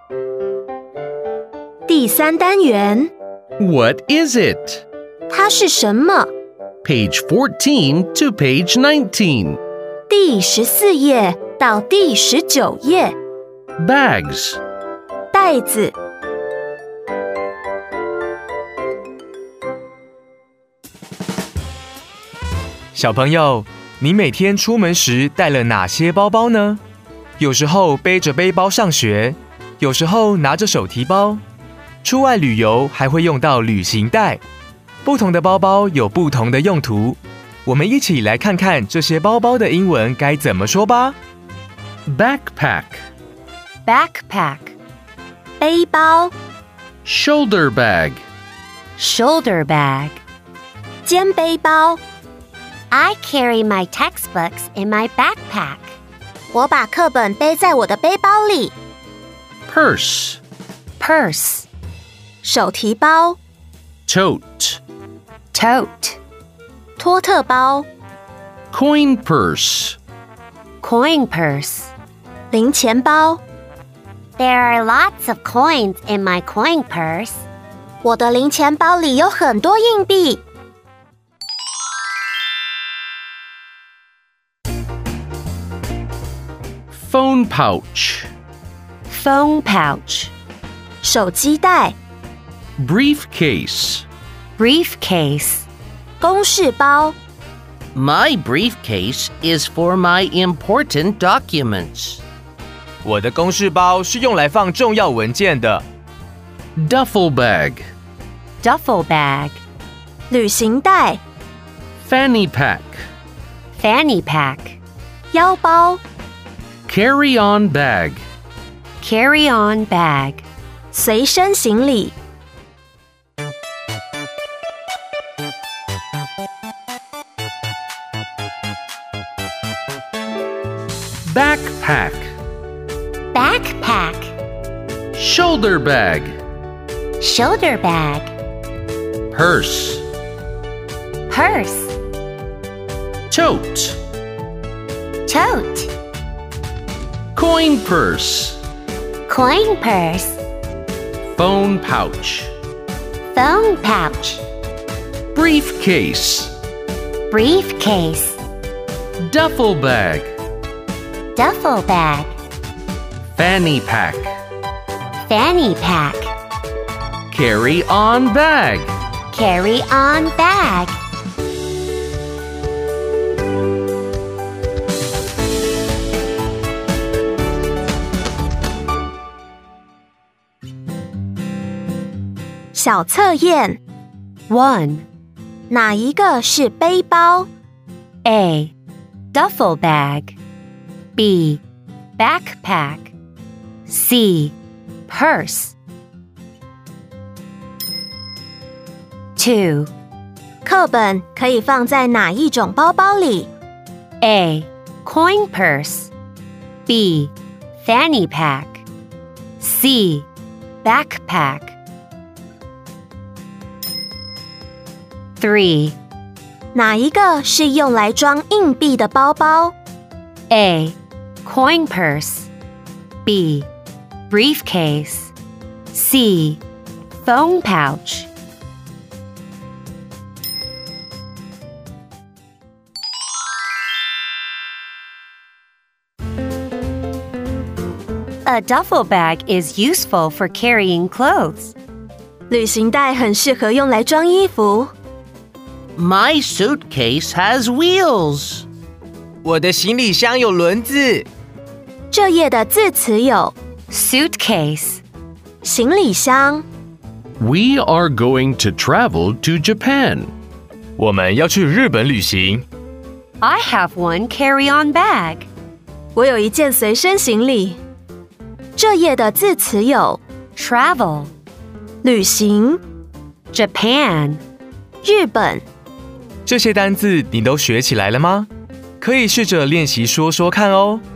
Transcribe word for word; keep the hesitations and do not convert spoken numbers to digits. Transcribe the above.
第三单元 What is it? 它是什么？ Page fourteen to page nineteen. 第十四页到第十九页。 Bags. 袋子。 小朋友，你每天出门时带了哪些包包呢？有时候背着背包上学，有时候拿着手提包。出外旅游还会用到旅行袋。不同的包包有不同的用途。我们一起来看看这些包包的英文该怎么说吧。 Backpack. Backpack. 背包。 Shoulder bag. Shoulder bag. 肩背包。 I carry my textbooks in my backpack. 我把课本背在我的背包里。 Purse. Purse. 手提包。 Tote. Tote. 托特包。 Coin purse. Coin purse. 零钱包。 There are lots of coins in my coin purse. 我的零钱包里有很多硬币。 Phone pouch. Phone pouch. 手机袋。 Briefcase. Briefcase. 公事包。 My briefcase is for my important documents. 我的公事包是用来放重要文件的。 Duffel bag. Duffel bag. 旅行袋。 Fanny pack. Fanny pack. 腰包。 Carry-on bag. Carry-on bag. 随身行李。 Backpack. Backpack. Shoulder bag. Shoulder bag. Purse. Purse. Tote. Tote. Coin purse. Coin purse. Phone pouch. Phone pouch. Briefcase. Briefcase. Duffel bag. Duffel bag. Fanny pack. Fanny pack. Carry-on bag. Carry-on bag. 小测验 one. 哪一个是背包？ A. Duffel bag. B. Backpack. C. Purse. two. 课本可以放在哪一种包包里？ A. Coin purse. B. Fanny pack. C. Backpack. three. 哪一个是用来装硬币的包包？ A. Coin purse. B. Briefcase. C. Phone pouch. A duffel bag is useful for carrying clothes. 旅行袋很适合用来装衣服。 My suitcase has wheels. 我的行李箱有轮子。 这页的字词有 Suitcase. 行李箱。 We are going to travel to Japan. 我们要去日本旅行。 I have one carry-on bag. 我有一件随身行李。这页的字词有 Travel. 旅行。 Japan. 日本。 这些单字你都学起来了吗？可以试着练习说说看哦。